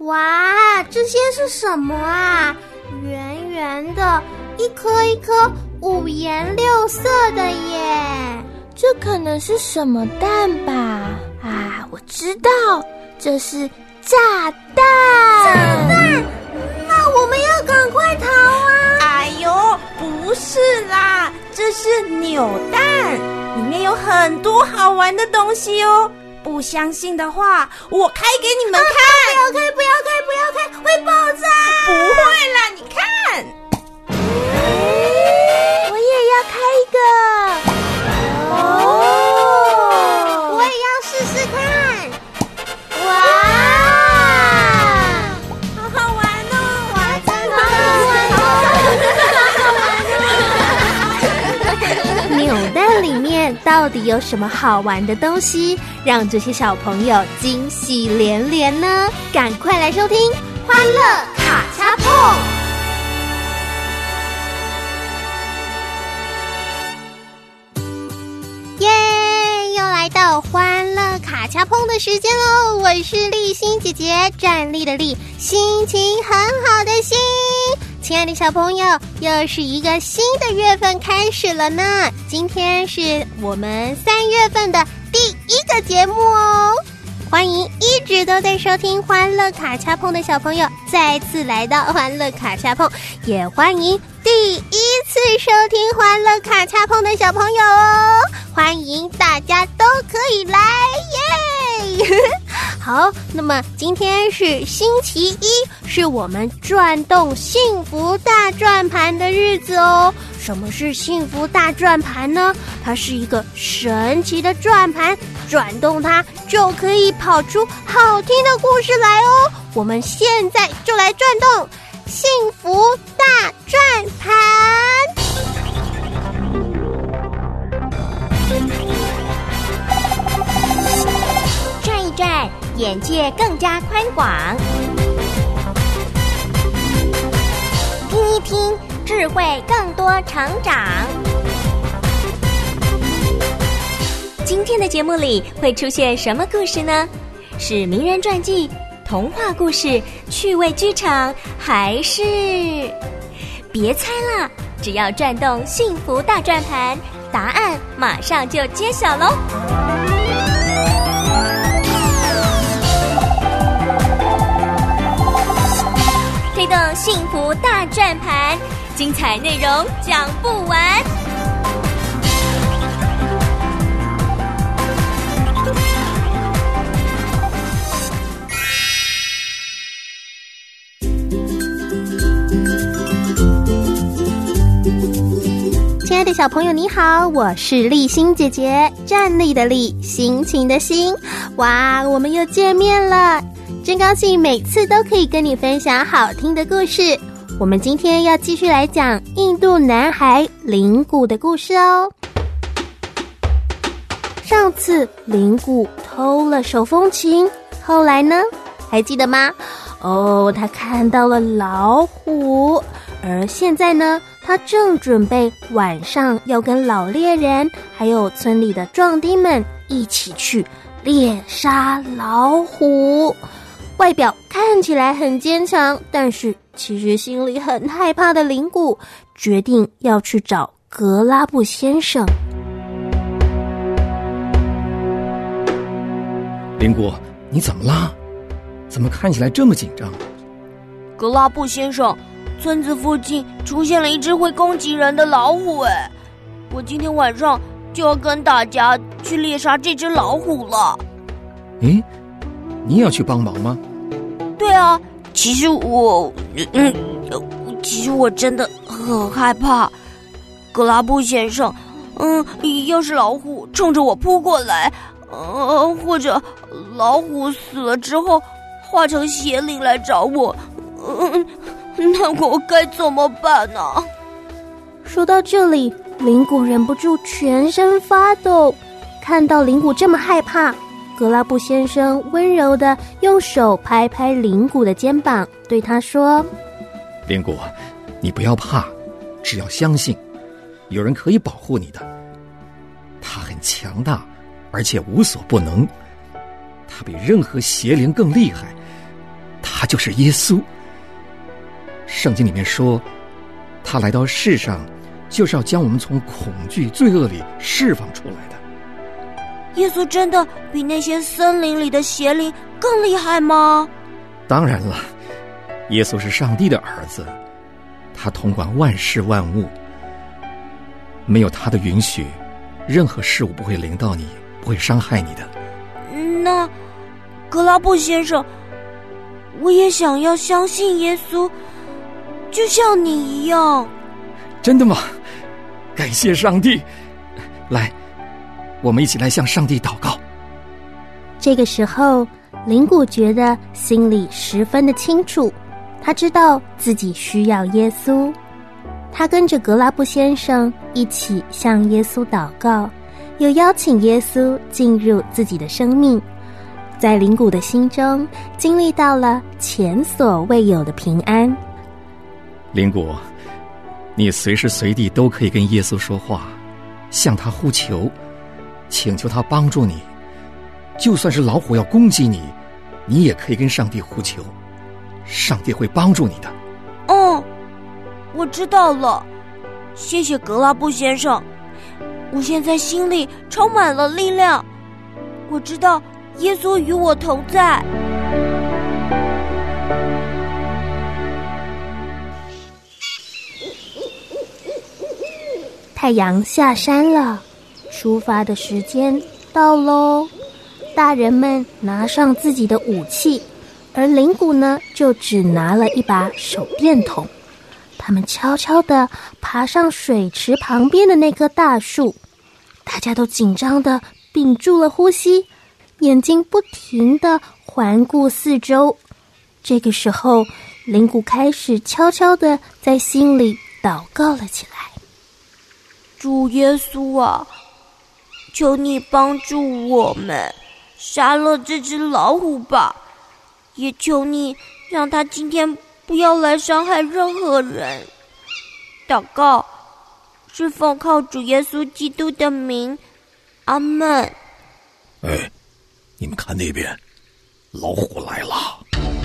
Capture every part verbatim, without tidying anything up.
哇，这些是什么啊？圆圆的，一颗一颗五颜六色的耶！ 这可能是什么蛋吧？啊，我知道，这是炸弹！ 炸弹？那我们要赶快逃啊！ 哎呦，不是啦，这是扭蛋，里面有很多好玩的东西哦。不相信的话，我开给你们看。 啊、不要开，不要开，不要开，会爆炸！ 不会啦，你看。 我也要开一个。 哦，我也要试试看。哇， 好好玩哦！ 哇，真的好好玩哦！ 扭蛋里面到底有什么好玩的东西，让这些小朋友惊喜连连呢？赶快来收听《欢乐卡恰碰》。 耶！又来到欢乐卡恰碰的时间喽！我是立新姐姐，站立的立，心情很好的心。亲爱的小朋友，又是一个新的月份开始了呢。今天是我们三月份的第一个节目哦。欢迎一直都在收听欢乐卡恰碰的小朋友再次来到欢乐卡恰碰，也欢迎第一次收听欢乐卡恰碰的小朋友哦，欢迎大家都可以来耶！好，那么今天是星期一，是我们转动幸福大转盘的日子哦。什么是幸福大转盘呢？它是一个神奇的转盘，转动它就可以跑出好听的故事来哦。我们现在就来转动幸福大转盘。 转一转，眼界更加宽广；听一听，智慧更多成长。今天的节目里会出现什么故事呢？是名人传记、童话故事、趣味剧场，还是……别猜了，只要转动幸福大转盘，答案马上就揭晓咯。推动幸福大转盘，精彩内容讲不完。 亲爱的小朋友你好，我是立新姐姐，站立的立，心情的心。哇，我们又见面了，真高兴每次都可以跟你分享好听的故事。我们今天要继续来讲印度男孩铃鼓的故事哦。上次铃鼓偷了手风琴，后来呢？还记得吗？哦，他看到了老虎，而现在呢，他正准备晚上要跟老猎人还有村里的壮丁们一起去猎杀老虎。外表看起来很坚强，但是其实心里很害怕的铃鼓决定要去找格拉布先生。 铃鼓，你怎么啦？怎么看起来这么紧张？ 格拉布先生，村子附近出现了一只会攻击人的老虎，哎，我今天晚上就要跟大家去猎杀这只老虎了。 诶，你要去帮忙吗？ 对啊，其实我，嗯，其实我真的很害怕。格拉布先生，嗯，要是老虎冲着我扑过来，呃，或者老虎死了之后化成邪灵来找我，嗯，那我该怎么办呢？ 说到这里，铃鼓忍不住全身发抖。看到铃鼓这么害怕，格拉布先生温柔地用手拍拍铃鼓的肩膀，对他说： 铃鼓，你不要怕，只要相信，有人可以保护你的。他很强大，而且无所不能，他比任何邪灵更厉害， 他就是耶稣。圣经里面说，他来到世上就是要将我们从恐惧罪恶里释放出来的。 耶稣真的比那些森林里的邪灵更厉害吗？ 当然了，耶稣是上帝的儿子，他统管万事万物，没有他的允许，任何事物不会临到你，不会伤害你的。 那格拉布先生，我也想要相信耶稣，就像你一样。 真的吗？感谢上帝！来，我们一起来向上帝祷告。 这个时候，林古觉得心里十分的清楚，他知道自己需要耶稣。他跟着格拉布先生一起向耶稣祷告，又邀请耶稣进入自己的生命，在林古的心中经历到了前所未有的平安。 林古，你随时随地都可以跟耶稣说话，向他呼求，请求他帮助你。就算是老虎要攻击你，你也可以跟上帝呼求，上帝会帮助你的。 嗯，我知道了，谢谢格拉布先生，我现在心里充满了力量，我知道耶稣与我同在。 太阳下山了，出发的时间到喽。大人们拿上自己的武器，而林古呢，就只拿了一把手电筒。他们悄悄地爬上水池旁边的那棵大树，大家都紧张地屏住了呼吸，眼睛不停地环顾四周。这个时候，林古开始悄悄地在心里祷告了起来。 主耶稣啊，求你帮助我们杀了这只老虎吧，也求你让他今天不要来伤害任何人。祷告是奉靠主耶稣基督的名，阿们。 哎，你们看那边，老虎来了！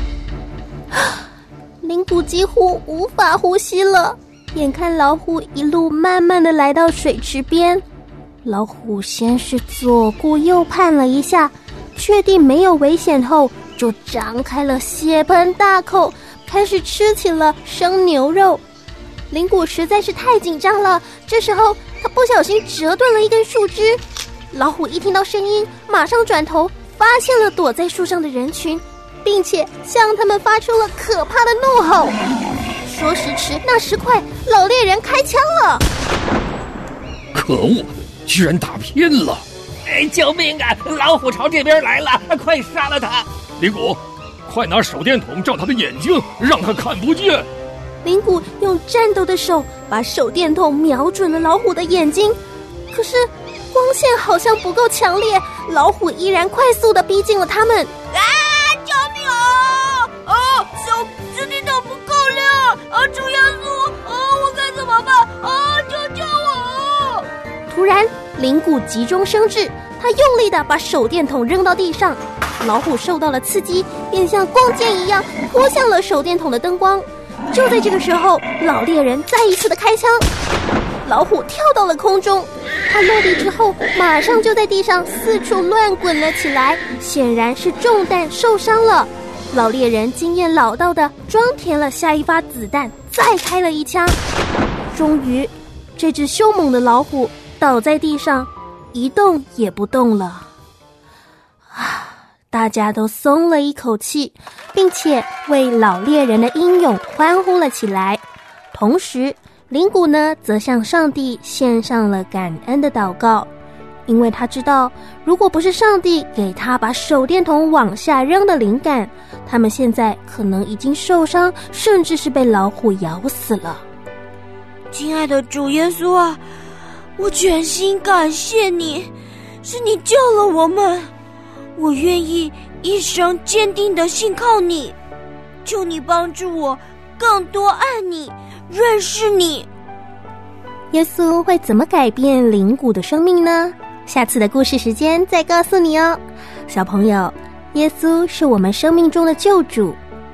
林古几乎无法呼吸了，眼看老虎一路慢慢的来到水池边，老虎先是左顾右盼了一下，确定没有危险后，就张开了血盆大口，开始吃起了生牛肉。林古实在是太紧张了，这时候他不小心折断了一根树枝。老虎一听到声音，马上转头发现了躲在树上的人群，并且向他们发出了可怕的怒吼。说时迟，那时快，老猎人开枪了！ 可恶，居然打偏了！ 哎，救命啊！老虎朝这边来了，快杀了他！ 林古，快拿手电筒照他的眼睛，让他看不见。 林古用颤抖的手把手电筒瞄准了老虎的眼睛，可是光线好像不够强烈，老虎依然快速地逼近了他们。 啊！救命啊！啊！手手电筒不够亮啊！主耶稣啊！我该怎么办啊？救救我！ 突然，林古急中生智，他用力地把手电筒扔到地上，老虎受到了刺激，便像光剑一样扑向了手电筒的灯光。就在这个时候，老猎人再一次的开枪，老虎跳到了空中，他落地之后马上就在地上四处乱滚了起来，显然是中弹受伤了。老猎人经验老道的装填了下一发子弹，再开了一枪。终于，这只凶猛的老虎倒在地上，一动也不动了。啊！大家都松了一口气，并且为老猎人的英勇欢呼了起来。同时，林古呢，则向上帝献上了感恩的祷告，因为他知道，如果不是上帝给他把手电筒往下扔的灵感，他们现在可能已经受伤，甚至是被老虎咬死了。 亲爱的主耶稣啊，我全心感谢你，是你救了我们。我愿意一生坚定地信靠你，求你帮助我更多爱你，认识你。 耶稣会怎么改变林古的生命呢？下次的故事时间再告诉你哦。小朋友，耶稣是我们生命中的救主，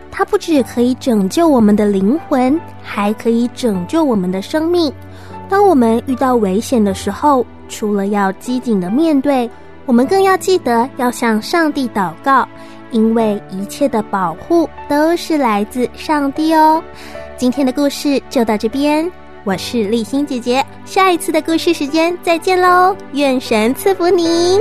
它不只可以拯救我们的灵魂，还可以拯救我们的生命。当我们遇到危险的时候，除了要机警的面对，我们更要记得要向上帝祷告，因为一切的保护都是来自上帝哦。今天的故事就到这边，我是丽欣姐姐，下一次的故事时间再见喽，愿神赐福你。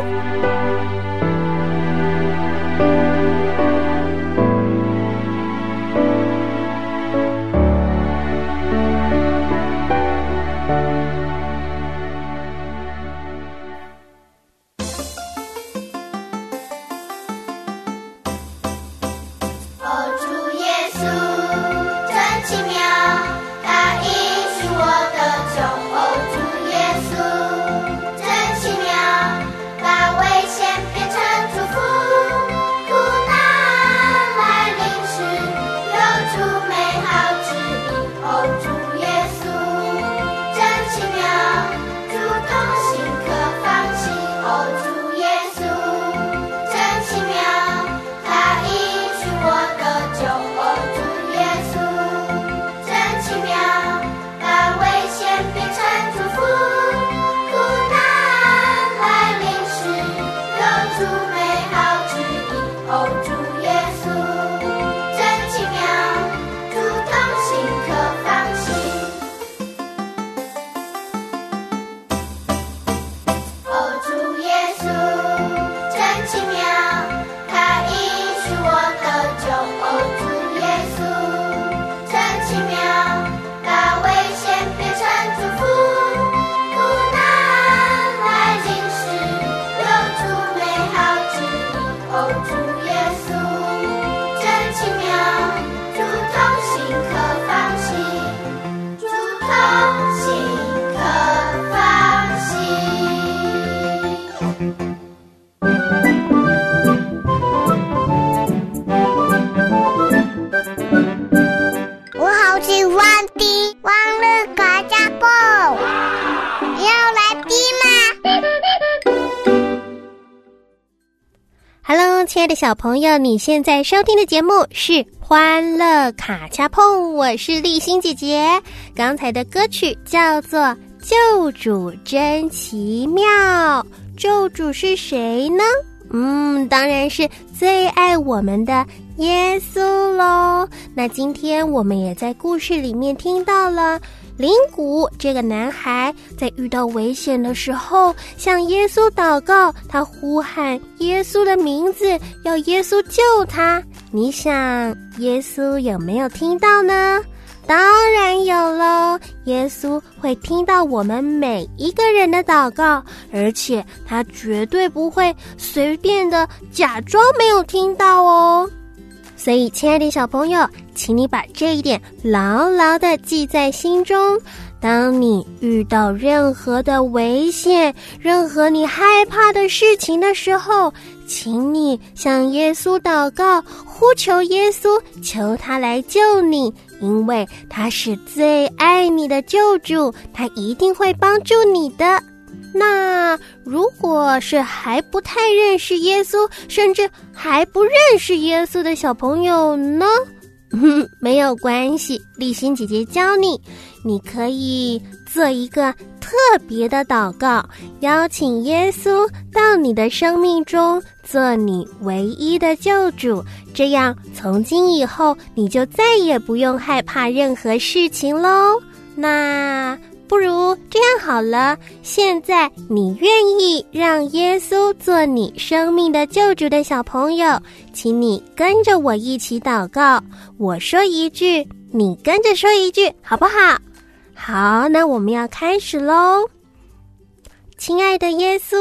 亲爱的小朋友，你现在收听的节目是欢乐卡恰碰，我是丽欣姐姐。刚才的歌曲叫做救主真奇妙，救主是谁呢？嗯，当然是最爱我们的耶稣咯。那今天我们也在故事里面听到了林谷这个男孩在遇到危险的时候向耶稣祷告，他呼喊耶稣的名字，要耶稣救他。你想耶稣有没有听到呢？当然有咯，耶稣会听到我们每一个人的祷告，而且他绝对不会随便的假装没有听到哦。所以亲爱的小朋友，请你把这一点牢牢地记在心中。当你遇到任何的危险，任何你害怕的事情的时候，请你向耶稣祷告，呼求耶稣，求他来救你，因为他是最爱你的救主，他一定会帮助你的。那如果是还不太认识耶稣，甚至还不认识耶稣的小朋友呢？嗯，没有关系，丽欣姐姐教你，你可以做一个特别的祷告，邀请耶稣到你的生命中，做你唯一的救主，这样从今以后你就再也不用害怕任何事情咯。那不如这样好了，现在你愿意让耶稣做你生命的救主的小朋友，请你跟着我一起祷告，我说一句，你跟着说一句，好不好？好，那我们要开始咯。亲爱的耶稣，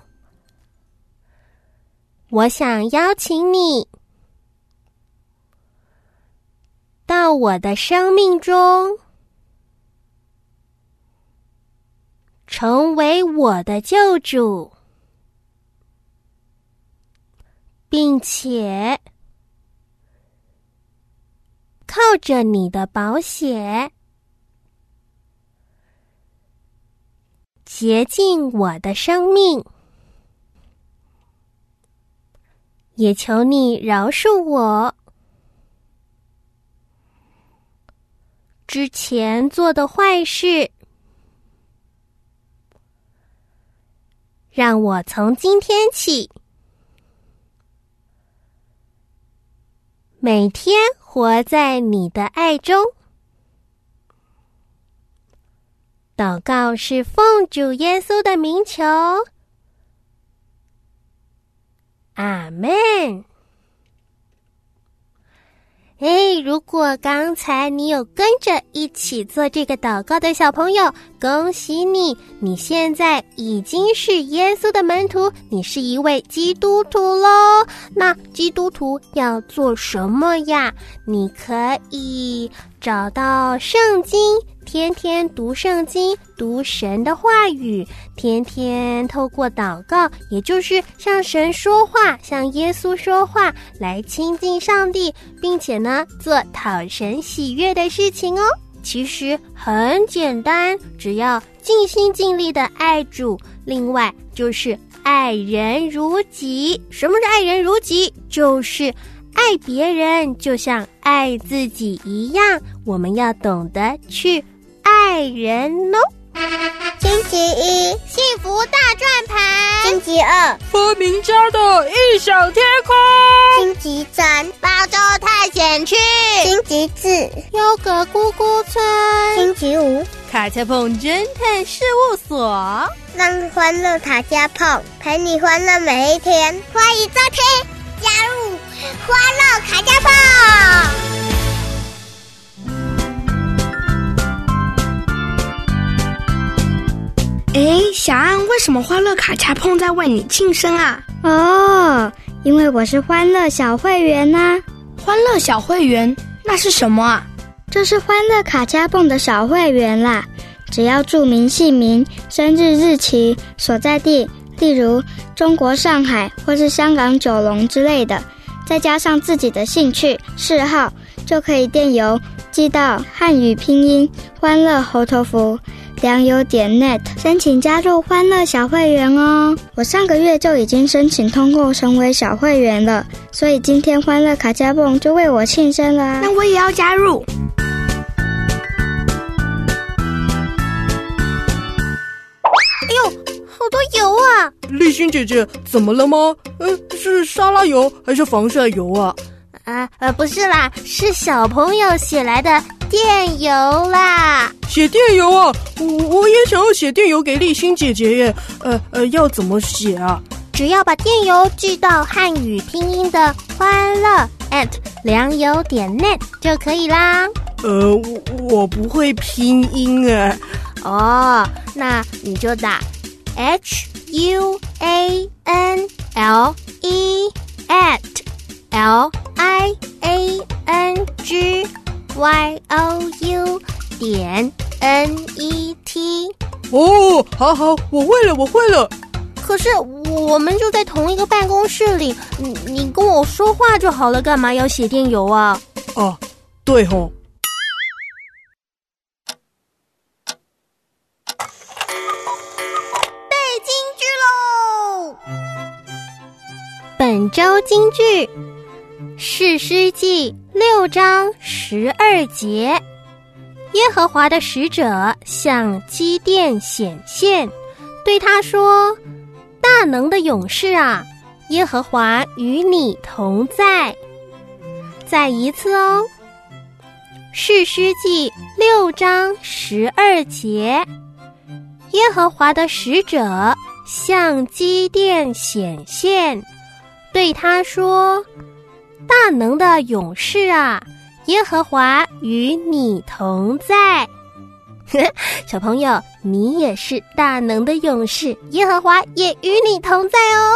我想邀请你到我的生命中，成为我的救主，并且靠着你的宝血洁净我的生命，也求你饶恕我之前做的坏事。让我从今天起，每天活在你的爱中。祷告是奉主耶稣的名求，阿们。诶，如果刚才你有跟着一起做这个祷告的小朋友，恭喜你，你现在已经是耶稣的门徒，你是一位基督徒咯。那基督徒要做什么呀？你可以找到圣经，天天读圣经，读神的话语，天天透过祷告，也就是向神说话，向耶稣说话，来亲近上帝，并且呢，做讨神喜悦的事情哦。其实很简单，只要尽心尽力的爱主，另外就是爱人如己。什么是爱人如己？就是爱别人就像爱自己一样，我们要懂得去爱人哦。 星期一， 幸福大转盘； 星期二， 发明家的异想天空； 星期三， 巴州探险去； 星期四， 优格咕咕村； 星期五， 卡恰碰侦探事务所。 让欢乐卡恰碰陪你欢乐每一天。欢迎收听，加入欢乐卡恰碰。 诶，小安，为什么欢乐卡恰碰在为你庆生啊？ 哦，因为我是欢乐小会员啊。 欢乐小会员，那是什么啊？ 这是欢乐卡恰碰的小会员啦。只要注明姓名、生日日期、所在地，例如中国上海或是香港九龙之类的，再加上自己的兴趣嗜好，就可以电邮寄到汉语拼音欢乐猴头符良友点 net 申请加入欢乐小会员哦。我上个月就已经申请通过成为小会员了，所以今天欢乐卡恰碰就为我庆生啦。 那我也要加入。 哎呦，好多油啊！ 立新姐姐，怎么了吗？呃，是沙拉油还是防晒油啊？ 啊呃，不是啦，是小朋友写来的电邮啦。 写电邮啊？我我也想要写电邮给立新姐姐耶。呃呃，要怎么写啊？ 只要把电邮寄到汉语拼音的欢乐 at 良友点 net 就可以啦。 呃，我我不会拼音哎。 哦，那你就打 H U A N L E at L I A N G Y O U 点 N E T。 哦，好好，我会了，我会了。 可是我们就在同一个办公室里，你你跟我说话就好了，干嘛要写电邮啊？ 啊，对吼。 本周金句，士师记六章十二节，耶和华的使者向基甸显现，对他说，大能的勇士啊，耶和华与你同在。再一次哦，士师记六章十二节，耶和华的使者向基甸显现，对他说，大能的勇士啊，耶和华与你同在。小朋友，你也是大能的勇士，耶和华也与你同在哦。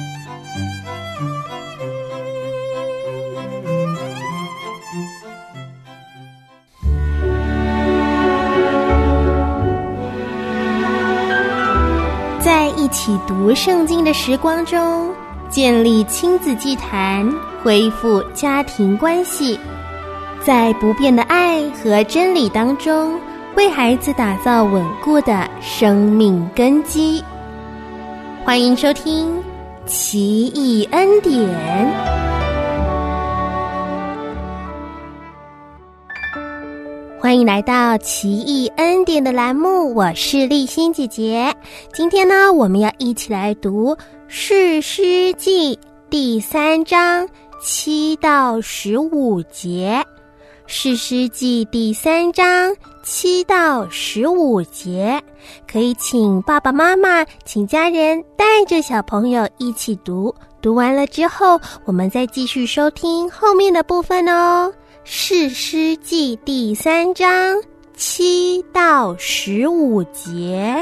在一起读圣经的时光中，建立亲子祭坛，恢复家庭关系，在不变的爱和真理当中，为孩子打造稳固的生命根基。欢迎收听奇异恩典。 欢迎来到奇异恩典的栏目，我是丽欣姐姐。今天呢，我们要一起来读士师记第三章七到十五节。士师记第三章七到十五节，可以请爸爸妈妈请家人带着小朋友一起读，读完了之后我们再继续收听后面的部分哦。士师记第三章七到十五节。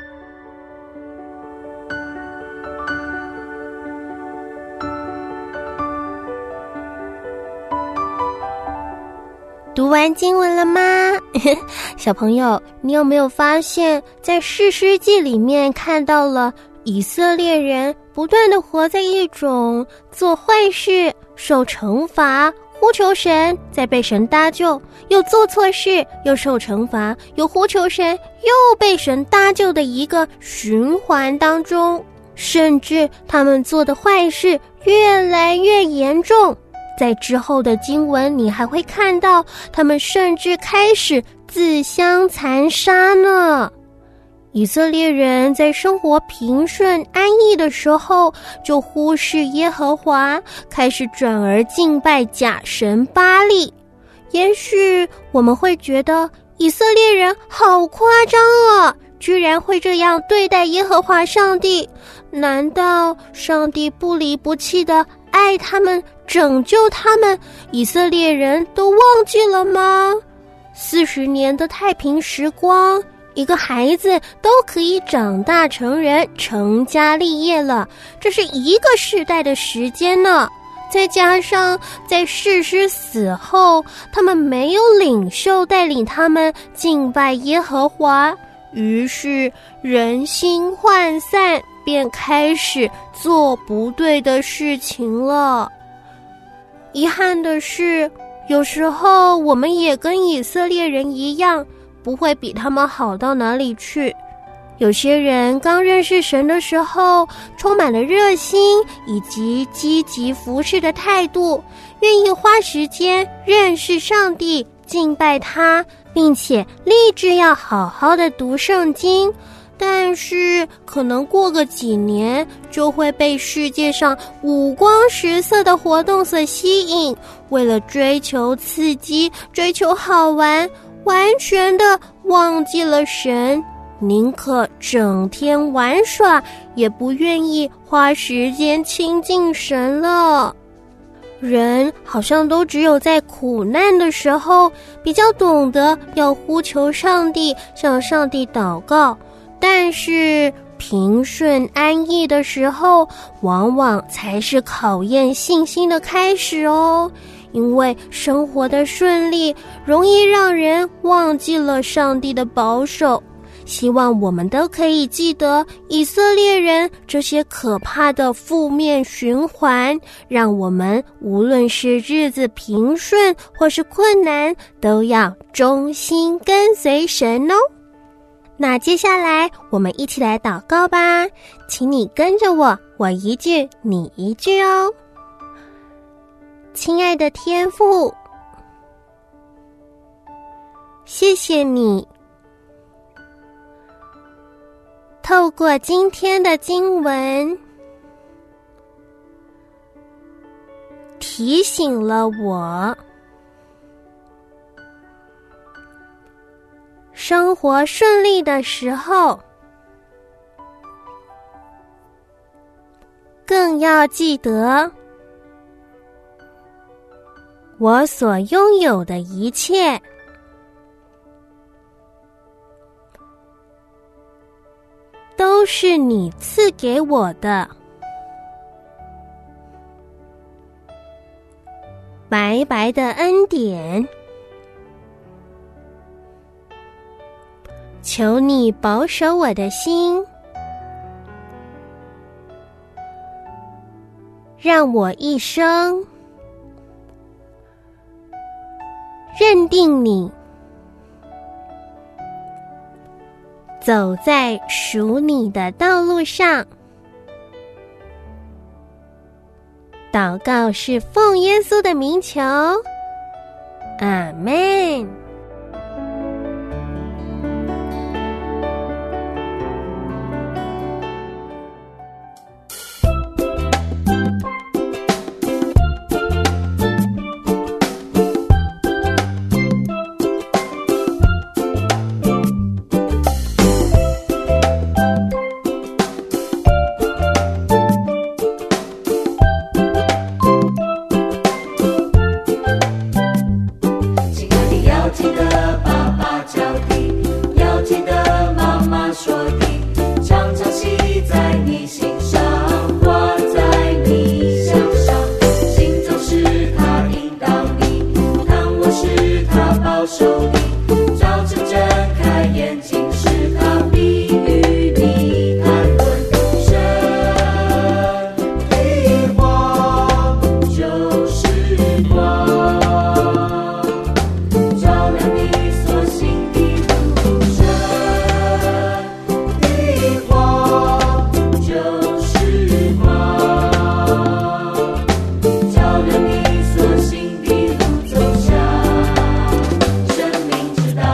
读完经文了吗？小朋友，你有没有发现在士师记里面看到了以色列人不断地活在一种做坏事受惩罚，呼求神再被神搭救，又做错事又受惩罚，又呼求神又被神搭救的一个循环当中，甚至他们做的坏事越来越严重。在之后的经文你还会看到他们甚至开始自相残杀呢。以色列人在生活平顺安逸的时候，就忽视耶和华，开始转而敬拜假神巴力。也许我们会觉得以色列人好夸张啊，居然会这样对待耶和华上帝，难道上帝不离不弃的爱他们，拯救他们，以色列人都忘记了吗？四十年的太平时光，一个孩子都可以长大成人，成家立业了，这是一个世代的时间呢。再加上在士师死后，他们没有领袖带领他们敬拜耶和华，于是人心涣散，便开始做不对的事情了。遗憾的是，有时候我们也跟以色列人一样，不会比他们好到哪里去。有些人刚认识神的时候，充满了热心以及积极服侍的态度，愿意花时间认识上帝，敬拜他，并且立志要好好的读圣经。但是可能过个几年，就会被世界上五光十色的活动所吸引，为了追求刺激，追求好玩，完全的忘记了神，宁可整天玩耍，也不愿意花时间亲近神了。人好像都只有在苦难的时候，比较懂得要呼求上帝，向上帝祷告，但是平顺安逸的时候，往往才是考验信心的开始哦。因为生活的顺利，容易让人忘记了上帝的保守。希望我们都可以记得以色列人这些可怕的负面循环，让我们无论是日子平顺或是困难，都要忠心跟随神哦。那接下来我们一起来祷告吧，请你跟着我，我一句你一句哦。亲爱的天父，谢谢你透过今天的经文提醒了我，生活顺利的时候，更要记得我所拥有的一切都是你赐给我的，白白的恩典。求你保守我的心，让我一生认定你，走在属你的道路上。祷告是奉耶稣的名求，阿们。 保守你，早晨睁开眼睛时，他必与你谈论。神的话就是光，照亮你所行的路。神的话就是光，照亮你所行的路，走向生命之道。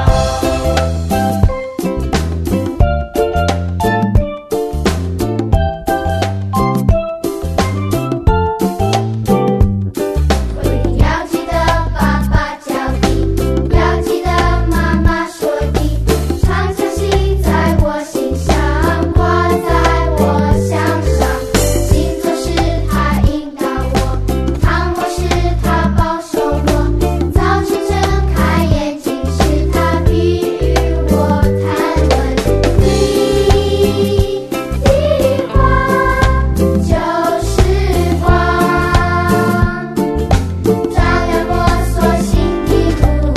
回听要记得爸爸教的，要记得妈妈说的，常常记在我心上，挂在我项上。行走时他引导我，躺卧时他保守我，早晨睁开眼睛时他必与我谈论。你的话就是光，照亮我所行的路。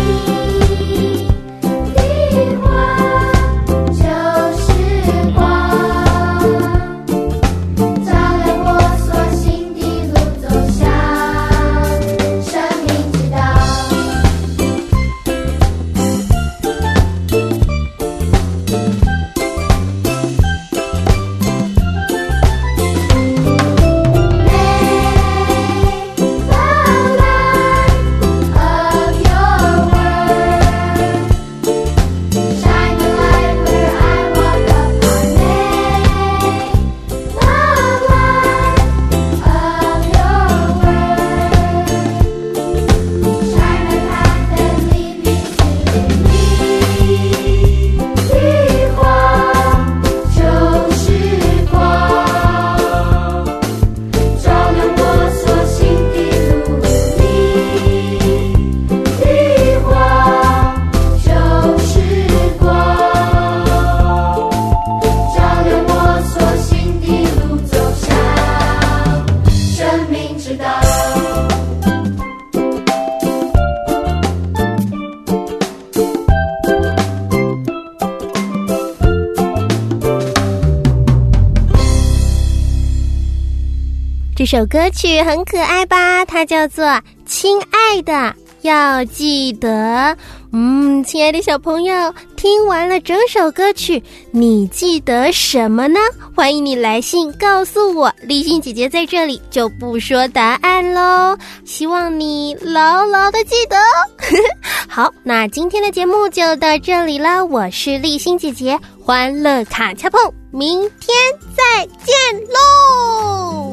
你的话就是光，照亮我所行的路，走向生命之道。 这首歌曲很可爱吧？它叫做《亲爱的要记得》。嗯，亲爱的小朋友，听完了整首歌曲，你记得什么呢？欢迎你来信告诉我，立信姐姐在这里就不说答案咯，希望你牢牢的记得。好，那今天的节目就到这里了，我是立信姐姐，欢乐卡恰碰，明天再见喽。